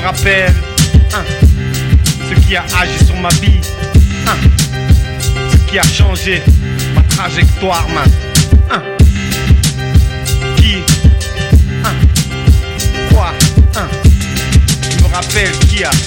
rappelle ce qui a agi sur ma vie, ce qui a changé ma trajectoire, man. Quoi? Je me rappelle qui a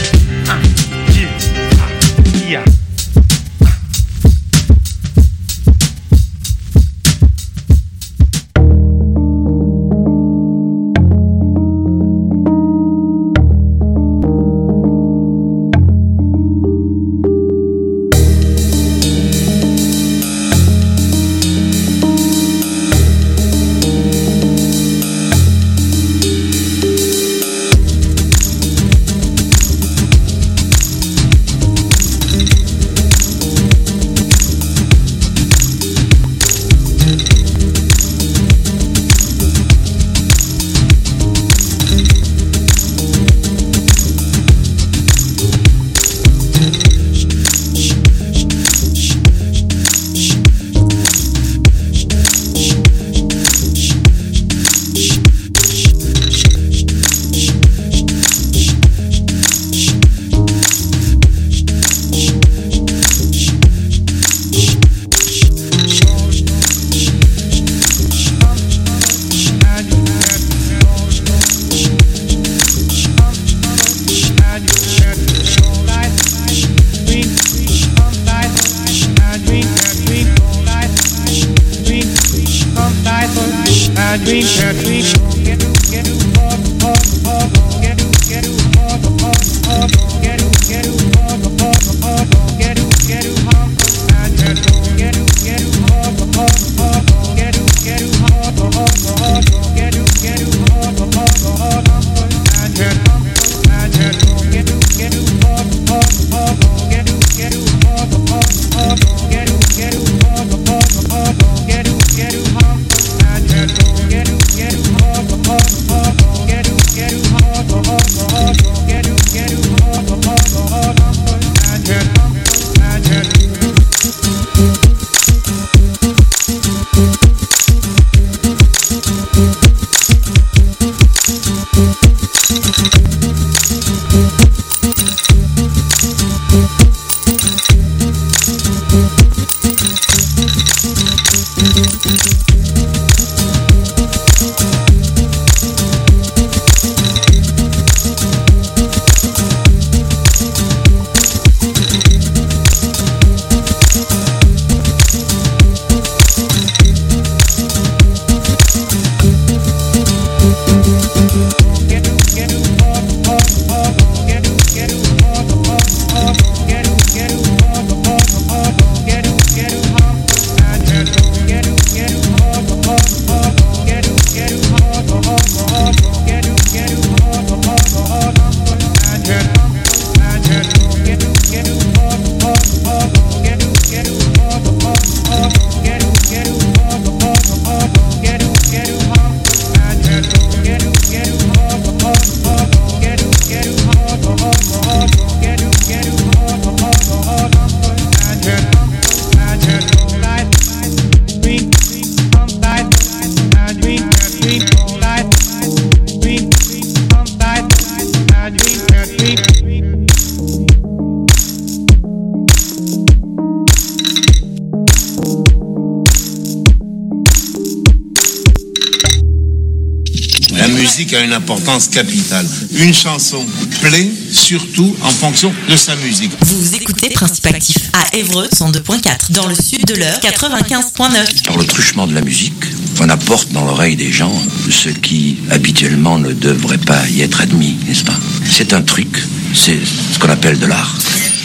A une importance capitale. Une chanson plaît surtout en fonction de sa musique. Vous écoutez Principe Actif à Évreux 102.4, dans le sud de l'heure 95.9. Par le truchement de la musique, on apporte dans l'oreille des gens ce qui habituellement ne devrait pas y être admis, n'est-ce pas? C'est un truc, c'est ce qu'on appelle de l'art.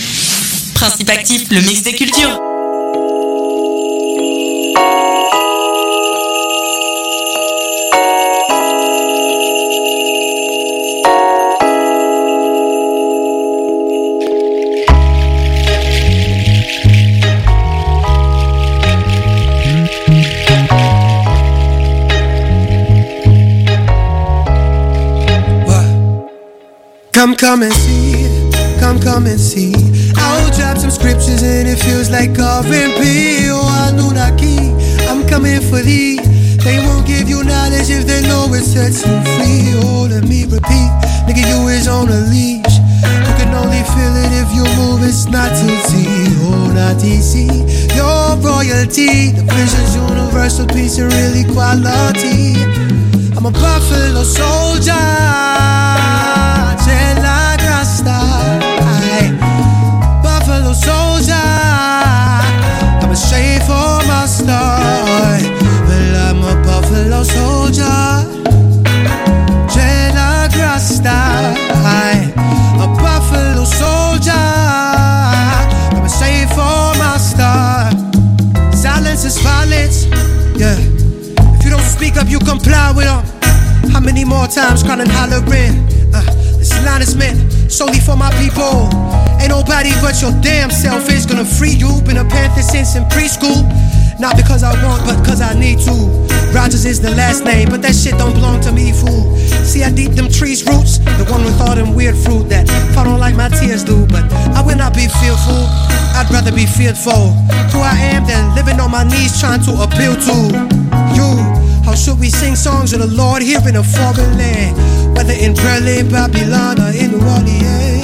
Principe Actif, le mix des cultures. Come and see. I'll drop some scriptures and it feels like R&B. Oh, Anunnaki, I'm coming for thee. They won't give you knowledge if they know it sets you free. Oh, let me repeat, nigga, you is on on a leash. You can only feel it if you move, it's not too easy. Oh, not easy. Your royalty, the vision's universal, peace and really quality. I'm a buffalo soldier, Jela Grasta. Buffalo soldier, I'm a shade for my star. Well, I'm a buffalo soldier, Jela Grasta. A buffalo soldier, I'm a shade for my star. Silence is violence, yeah. If you don't speak up, you comply with them. How many more times crying and hollering? This line is meant solely for my people. Ain't nobody but your damn self is gonna free you. Been a Panther since in preschool. Not because I want, but cause I need to. Rogers is the last name, but that shit don't belong to me, fool. See how deep them trees roots? The one with all them weird fruit that fall on like my tears do. But I will not be fearful, I'd rather be fearful. Who I am than living on my knees trying to appeal to you. How should we sing songs of the Lord here in a foreign land? Whether in Berlin, Babylon, or in New Orleans.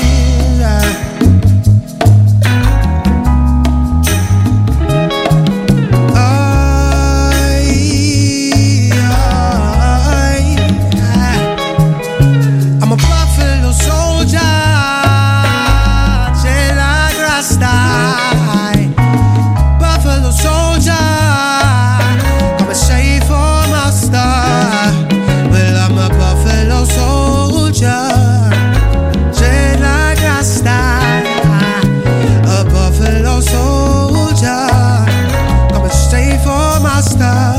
I'm a buffalo soldier, Jela Grasta. Buffalo soldier, I'm a shade for my star. Well, I'm a buffalo soldier, Jela Grasta. A buffalo soldier, I'm a shade for my star.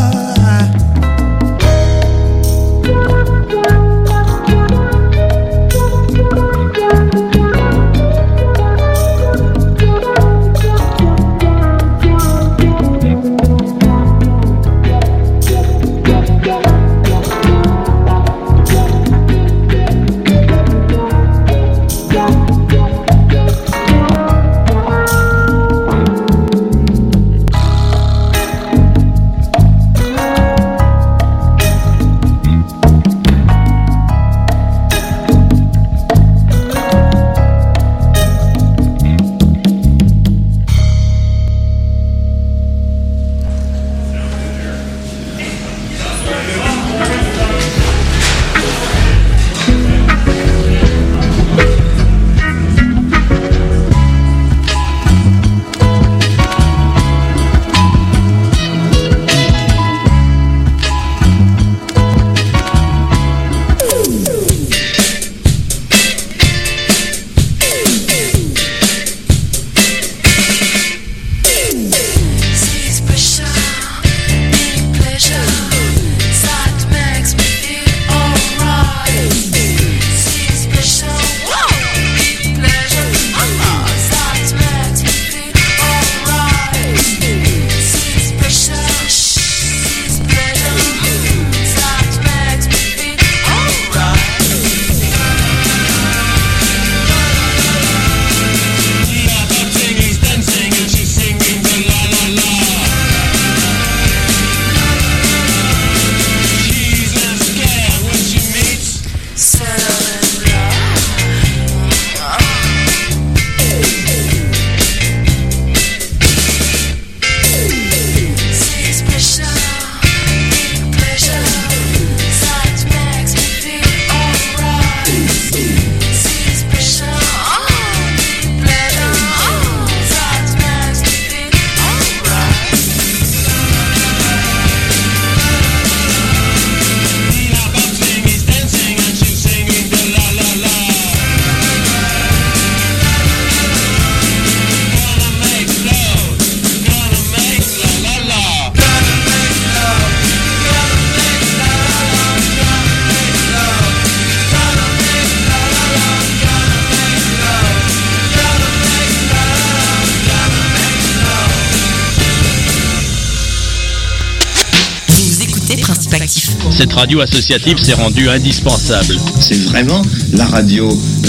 Cette radio associative s'est rendue indispensable. C'est vraiment la radio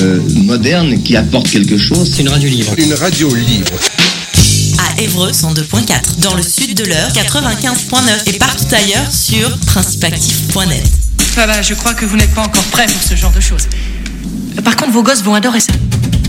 moderne qui apporte quelque chose. C'est une radio libre. Une radio libre. À Évreux 102.4, dans le sud de l'Eure 95.9 et partout ailleurs sur principeactif.net. Je crois que vous n'êtes pas encore prêts pour ce genre de choses. Par contre, vos gosses vont adorer ça.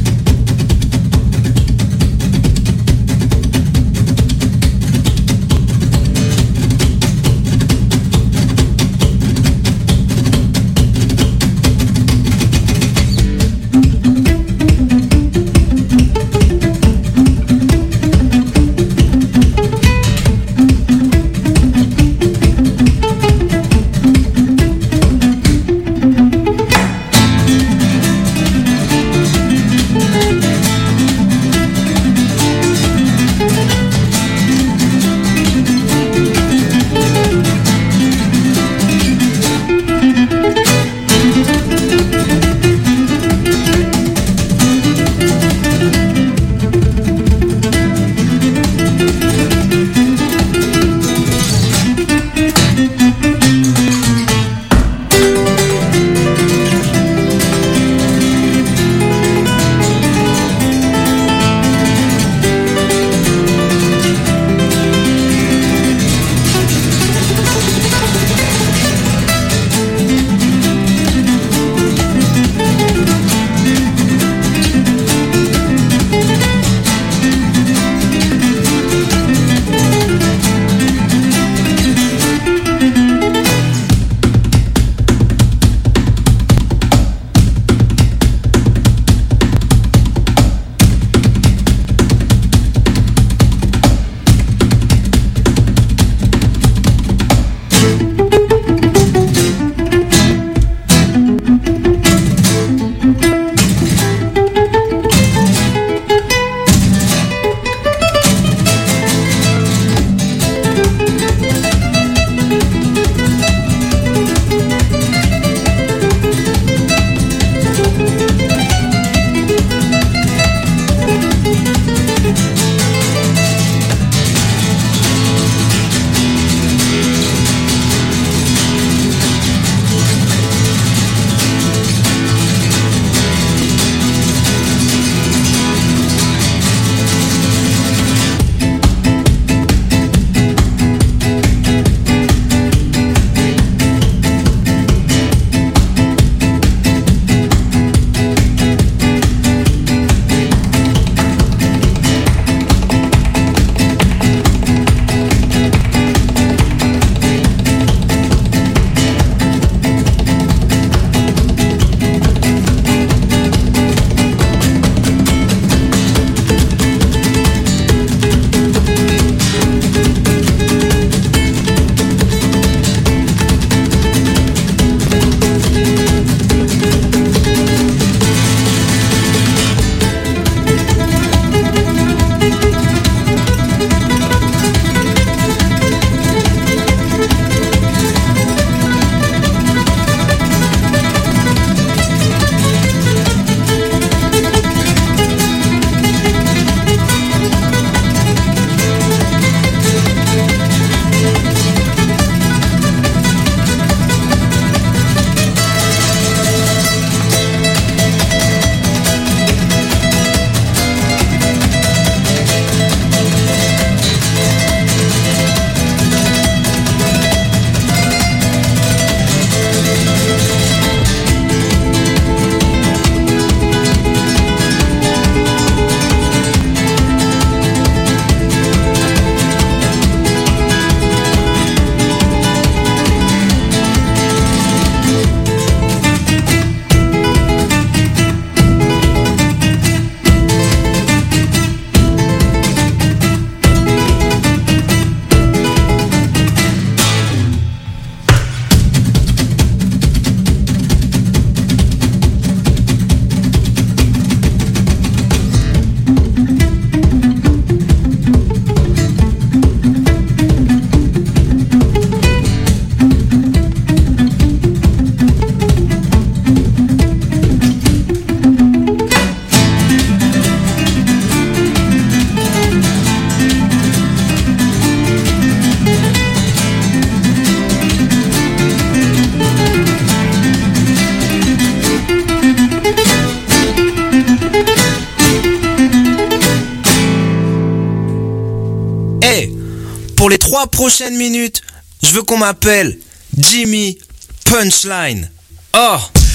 Pour les 3 prochaines minutes, je veux qu'on m'appelle Jimmy Punchline. Oh,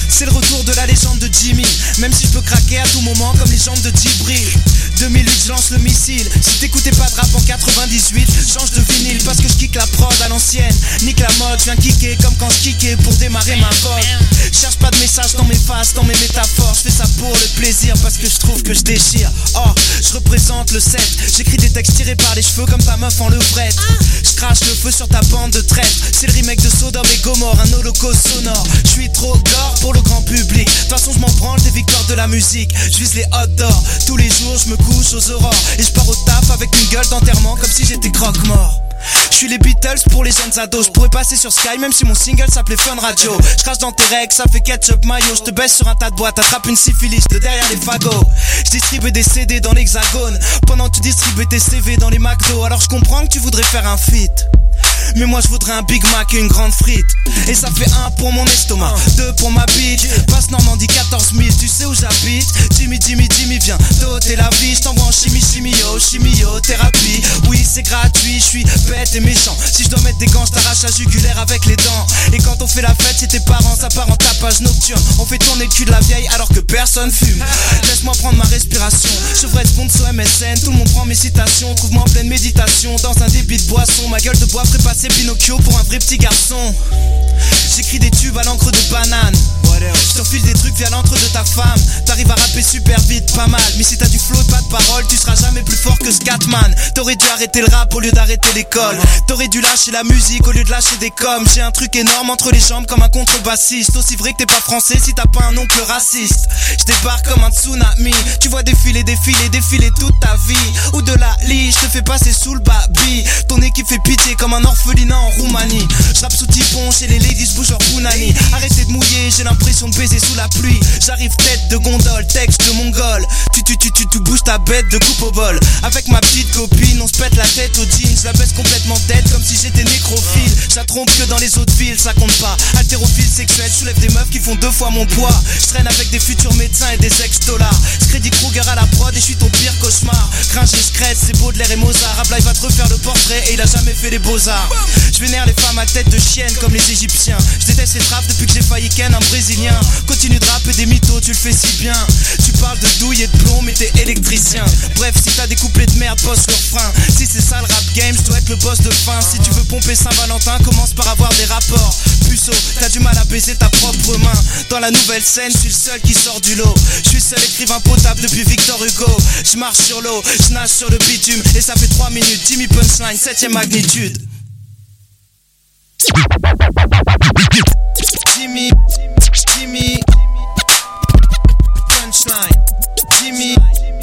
C'est le retour de la légende de Jimmy. Même si je peux craquer à tout moment comme les jambes de Djibril. 2008 je lance le missile. Si t'écoutais pas de rap en 98, change de vinyle parce que je kick la prod à l'ancienne. Nique la mode, je viens kicker comme quand je kickais pour démarrer ma vogue. Cherche pas de message dans mes faces, dans mes métaphores. Je fais ça pour le plaisir parce que je trouve que je déchire. Oh, je représente le 7. J'écris des textes tirés par les cheveux comme ta meuf en levrette. Je crache le feu sur ta bande de traîtres. C'est le remake de Sodome et Gomorre, un holocauste sonore. Je suis trop gore pour le grand public. De toute façon je m'en branle des victoires de la musique. Je vise les hot d'or. Tous les jours je me couche aux aurores. Et je pars au taf avec une gueule d'enterrement comme si j'étais croque-mort. Je suis les Beatles pour les jeunes ados. Je pourrais passer sur Sky même si mon single s'appelait Fun Radio. Je crache dans tes règles, ça fait ketchup mayo. Je te baisse sur un tas de boîtes, attrape une syphilis de derrière les fagots. Je distribue des CD dans l'hexagone pendant que tu distribues tes CV dans les McDo. Alors je comprends que tu voudrais faire un feat, mais moi je voudrais un Big Mac et une grande frite. Et ça fait 1 pour mon estomac, 2 pour ma bitch. Passe Normandie 14 000, tu sais où j'habite. Jimmy viens doter la vie. Je t'envoie en chimiothérapie. Oui c'est gratuit, je suis bête et méchant. Si je dois mettre des gants, je t'arrache la jugulaire avec les dents. Et quand on fait la fête chez tes parents, ça part en tapage nocturne. On fait tourner le cul de la vieille alors que personne fume. Laisse-moi prendre ma respiration. Je devrais être sponsor MSN, tout le monde prend mes citations. Trouve-moi en pleine méditation, dans un débit de boisson. Ma gueule de bois ferait passer Pinocchio pour un vrai petit garçon. J'écris des tubes à l'encre de banane. Je te file des trucs via l'entre de ta femme. T'arrives à rapper super vite, pas mal. Mais si t'as du flow et pas de parole, tu seras jamais plus fort que Scatman. T'aurais dû arrêter le rap au lieu d'arrêter l'école. T'aurais dû lâcher la musique au lieu de lâcher des coms. J'ai un truc énorme entre les jambes comme un contrebassiste. Aussi vrai que t'es pas français si t'as pas un oncle raciste. Je débarque comme un tsunami. Tu vois défiler toute ta vie. Ou de la lie, je te fais passer sous le babi. Ton équipe fait pitié comme un orphelinat en Roumanie. Je rappe sous Tipon chez les ladies, je bouge en Pounani. Arrêtez de mouiller, j'ai l'impression de baiser sous la pluie. J'arrive tête de gondole, texte de mongol. Tu bouges ta bête de coupe au bol. Avec ma petite copine, on se pète la tête au jeans. Je la baisse complètement dead comme si j'étais nécrophile. Je la trompe que dans les autres villes, ça compte pas. Haltérophile sexuel, je soulève des meufs qui font 2 fois mon poids. Je traîne avec des futurs médecins et des ex-dollars. Freddy Krueger à la prod et je suis ton pire cauchemar. Gringe et scred, c'est Baudelaire et Mozart. Rabelais va te refaire le portrait et il a jamais fait les beaux-arts. Je vénère les femmes à tête de chienne comme les Égyptiens. Je déteste les trappes depuis que j'ai failli ken un Brésilien. Continue de rapper des mythos, tu le fais si bien. Tu parles de douille et de plomb mais t'es électricien. Bref, si t'as des couplets de merde, bosse le refrain. Si c'est ça le rap game, je dois être le boss de fin. Si tu veux pomper Saint-Valentin, commence par avoir des rapports. Puceau, t'as du mal à baiser ta propre main. Dans la nouvelle scène, je suis le seul qui sort du lot. Je suis seul écrivain potable depuis Victor Hugo. Je marche sur l'eau, je nage sur le bitume. Et ça fait 3 minutes, Jimmy Punchline, 7ème magnitude. Jimmy Punchline. Jimmy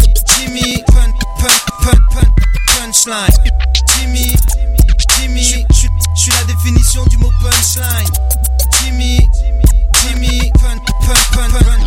Punchline. Jimmy, je suis la définition du mot punchline. Jimmy Punchline.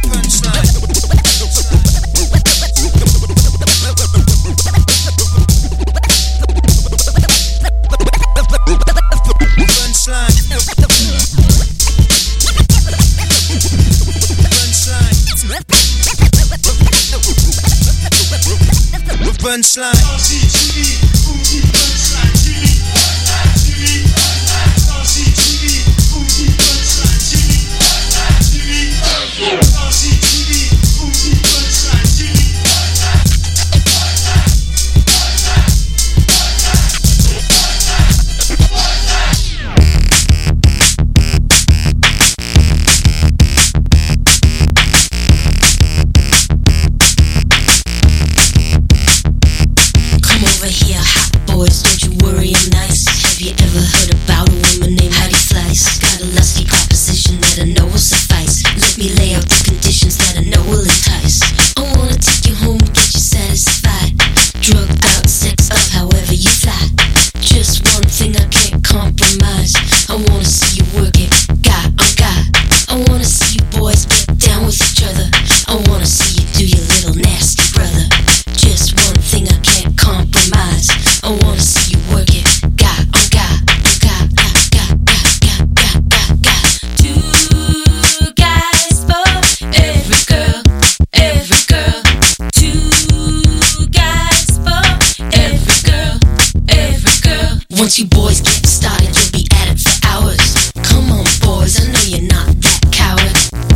Punchline. Once you boys get started, you'll be at it for hours. Come on, boys, I know you're not that coward.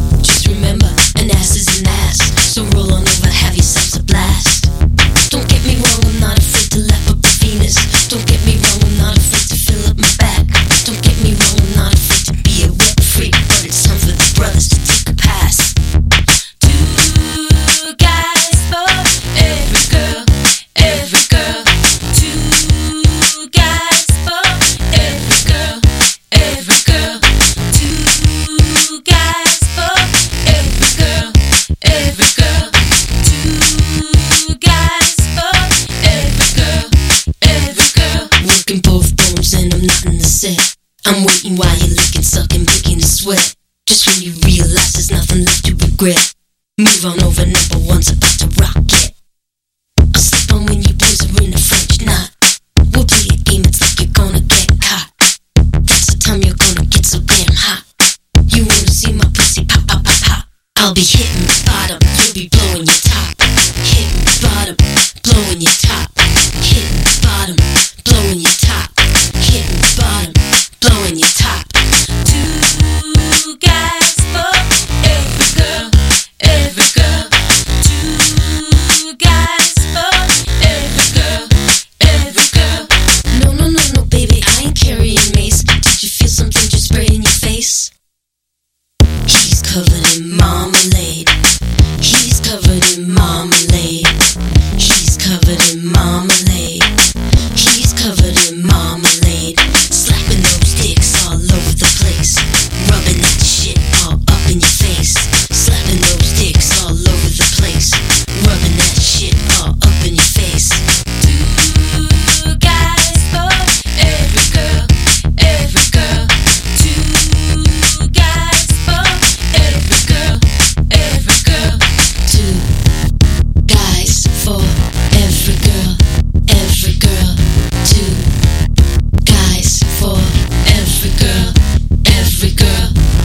sweat. Just when you realize there's nothing left to regret. Move on over, number one's about to rock it. I'll slip on when you boys are in a French knot. We'll play a game, it's like you're gonna get caught. That's the time you're gonna get so damn hot. You wanna see my pussy pop, pop, pop, pop. I'll be hitting the bottom, you'll be blowing your top. Hitting the bottom, blowing your top. Hitting the bottom, blowing your top. Hitting the bottom, blowing your top. Two guys for every girl, every girl. Two guys for every girl, every girl. No, no, no, no, baby, I ain't carrying mace. Did you feel something just spray in your face? He's covered in marmalade. He's covered in marmalade. She's covered in marmalade. He's covered in marmalade. Slapping those dicks all over the place. Rubbing that shit all up in your face. Slapping those dicks all over the place. Rubbing that shit all up in your face. Two guys for every girl, every girl. Two guys for every girl, every girl. Two guys for every girl, every girl. Two guys for every girl, every girl.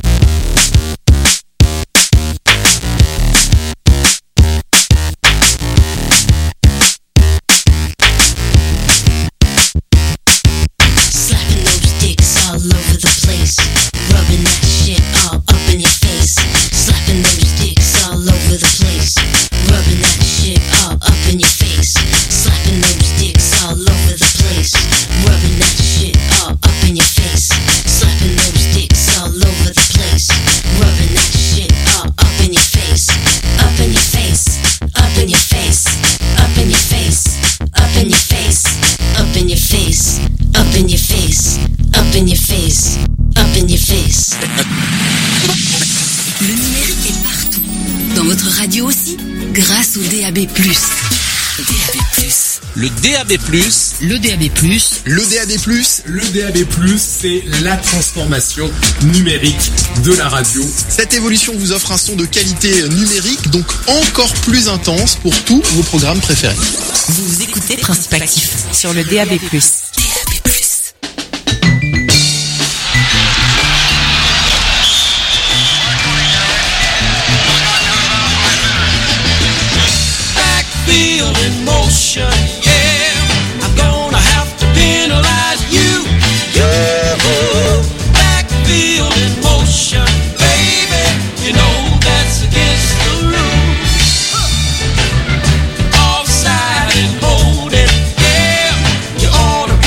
Slapping those dicks all over the place. Rubbing that shit all up in your face. Slapping those dicks all over the place. Rubbing that shit all up in your face. Slapping those dicks all over the place. Rubbing that shit all up in your face. Slapping those dicks all over the place. Rubbing that shit all up in your face. Up in your face. Up in your face. Up in your face. Up in your face. Up in your face. Up in your face. Up in your face. Up in your face. Le numérique est partout. Dans votre radio aussi, grâce au DAB+. DAB+. Le DAB+, Le DAB+. le DAB+, le DAB+, c'est la transformation numérique de la radio. Cette évolution vous offre un son de qualité numérique, donc encore plus intense pour tous vos programmes préférés. Vous écoutez Principe Actif sur le DAB+. DAB+. Backfield in motion, yeah. I'm gonna have to penalize you. Backfield in motion, baby. You know that's against the rules. Offside and holding, yeah. You ought to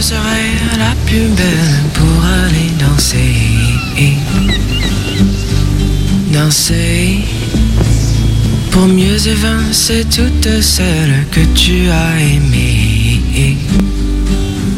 serait la plus belle pour aller danser. Danser pour mieux évincer toutes celles que tu as aimées.